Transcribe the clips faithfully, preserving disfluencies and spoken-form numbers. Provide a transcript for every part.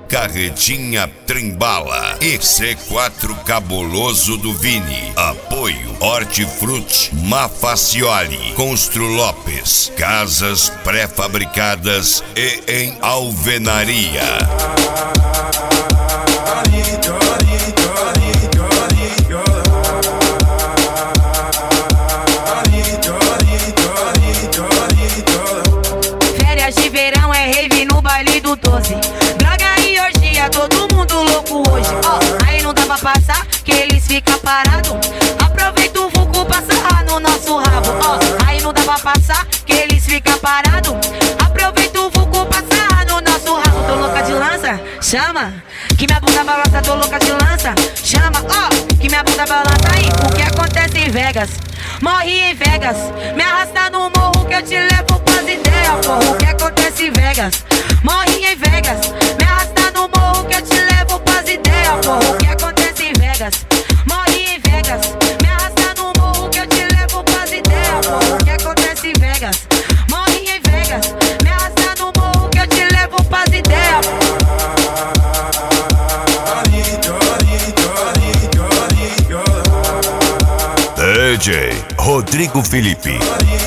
Carretinha Trembala e C quatro Cabuloso do Vini. Apoio Hortifruti Mafacioli, Constru Lopes, casas pré-fabricadas e em alvenaria. Férias de verão é rave no baile do doze. Droga e orgia, todo mundo louco hoje. Ó, oh, aí não dá pra passar, que eles ficam parados. Aproveita o vulco pra sarrar no nosso rabo. Ó, oh, aí não dá pra passar, que eles ficam parados. Aproveita o vulco pra sarrar no nosso rabo. Tô louca de lança, chama. Que minha bunda balança, tô louca de lança. Chama, ó, oh, que minha bunda balança. Aí, o que acontece em Vegas? Morri em Vegas. Me arrasta no morro que eu te levo pras ideias, porra. O que acontece em Vegas? Morri em Vegas. Me arrasta no morro que eu te levo pras ideias, porra. O que acontece em Vegas? Morri em Vegas. Me arrasta no morro que eu te levo pras ideias, porra. O que acontece em Vegas? Morri em Vegas. Me arrasta no morro que eu te levo pras ideias, porra. D J Rodrigo Felipe.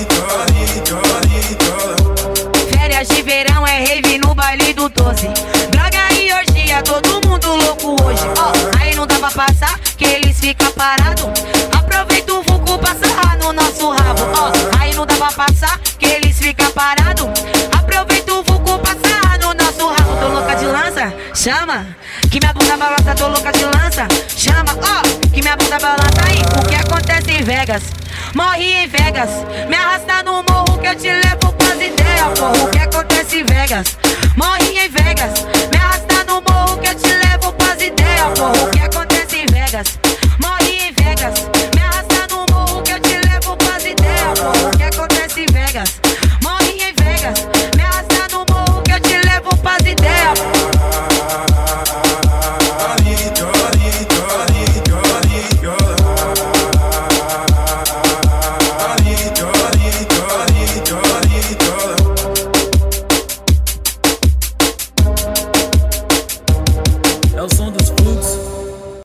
Férias de verão é rave no baile do doze. Droga e orgia, todo mundo louco hoje. Ó, oh, aí não dá pra passar, que eles ficam parados. Aproveita o vulco pra sarrar no nosso rabo. Ó, oh, aí não dá pra passar, que eles ficam parados. Aproveita o vulco pra sarrar no nosso rabo. Tô louca de lança, chama. Que minha bunda balança, tô louca de lança. Chama, ó, oh, que minha bunda balança. Aí, o que acontece em Vegas? Morri em Vegas. Me arrasta no morro que eu te levo pras ideias, porra. O que acontece em Vegas? Morri em Vegas.